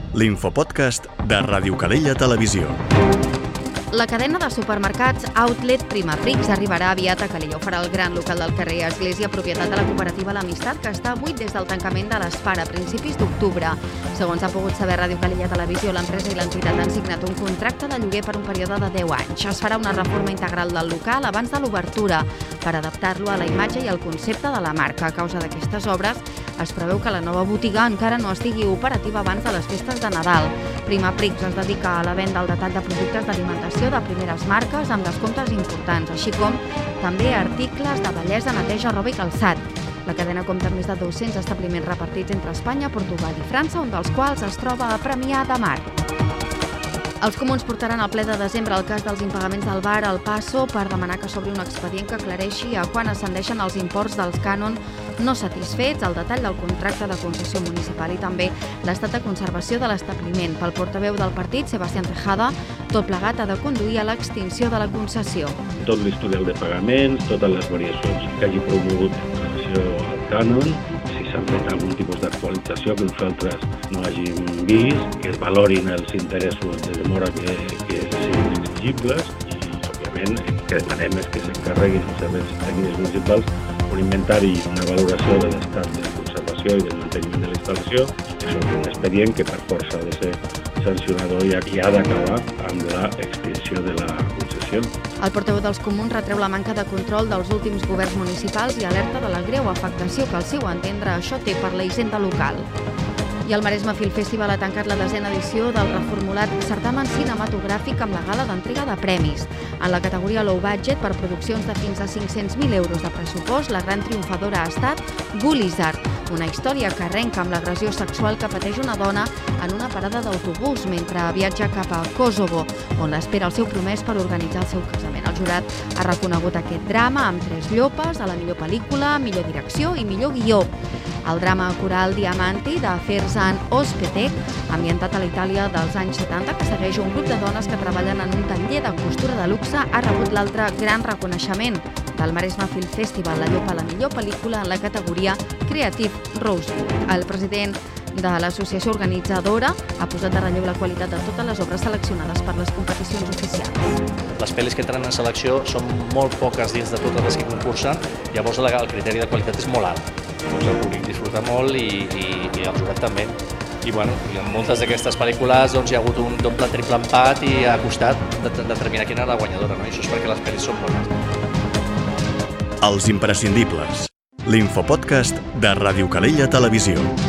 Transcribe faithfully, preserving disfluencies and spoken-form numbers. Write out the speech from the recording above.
l'infopodcast de Ràdio Calella Televisió. La cadena de supermercats Outlet Primaprix arribarà aviat a Calella. Ho farà el gran local del carrer Església, propietat de la cooperativa L'Amistat, que està buit des del tancament de l'Espara a principis d'octubre. Segons ha pogut saber Ràdio Calella Televisió, l'empresa i l'entitat han signat un contracte de lloguer per un període de deu anys. Es farà una reforma integral del local abans de l'obertura per adaptar-lo a la imatge i al concepte de la marca. A causa d'aquestes obres, es preveu que la nova botiga encara no estigui operativa abans de les festes de Nadal. Primaprix es dedica a la venda al detall de productes d'alimentació de primeres marques amb descomptes importants, així com també articles de bellesa, neteja, roba i calçat. La cadena compta amb més de dos-cents establiments repartits entre Espanya, Portugal i França, un dels quals es troba a Premià de Mar. Els comuns portaran al ple de desembre el cas dels impagaments del bar al Passo per demanar que s'obri un expedient que aclareixi a quan ascendeixen els imports dels cànon no satisfets, el detall del contracte de concessió municipal i també l'estat de conservació de l'establiment. Pel portaveu del partit, Sebastián Tejada, tot plegat ha de conduir a l'extinció de la concessió. Tot l'historial de pagaments, totes les variacions que hagi promogut en relació al cànon, si s'han fet algun tipus d'actualització que nosaltres no hàgim vist, que es valorin els interessos de demora que, que siguin exigibles i, òbviament, el que demanem és que s'encarreguin els serveis tècnics municipals un inventari i una valoració de l'estat de conservació i del manteniment de la instal·lació. És un expedient que per força ha de ser sancionador i ha d'acabar amb l'extinció de la concessió. El portaveu dels comuns retreu la manca de control dels últims governs municipals i alerta de la greu afectació que al seu entendre això té per la hisenda local. I el Maresme Film Festival ha tancat la desena edició del reformulat certamen cinematogràfic amb la gala d'entrega de premis. En la categoria low budget, per produccions de fins a cinc-cents mil euros de pressupost, la gran triomfadora ha estat Gulizar, una història que arrenca amb l'agressió sexual que pateix una dona en una parada d'autobús mentre viatja cap a Kosovo, on l'espera el seu promès per organitzar el seu casament. El jurat ha reconegut aquest drama amb tres llopes a la millor pel·lícula, millor direcció i millor guió. El drama coral Diamanti de Ferzan Özpetek, ambientat a la Itàlia dels anys setanta, que segueix un grup de dones que treballen en un taller de costura de luxe, ha rebut l'altre gran reconeixement del Maresme Film Festival, la llopa a la millor pel·lícula en la categoria Creative Rosewood. El president de l'associació organitzadora ha posat de relleu la qualitat de totes les obres seleccionades per les competicions oficials. Les pel·lis que entren en selecció són molt poques dins de totes les que concursen, llavors el criteri de qualitat és molt alt. Doncs el públic disfruta molt i, i, i el jurat també. I, bueno, i en moltes d'aquestes pel·lícules doncs, hi ha hagut un doble, triple empat i ha costat de, de determinar quina era la guanyadora. No? I això és perquè les pel·lis són bones. Els imprescindibles. L'infopodcast de Ràdio Calella Televisió.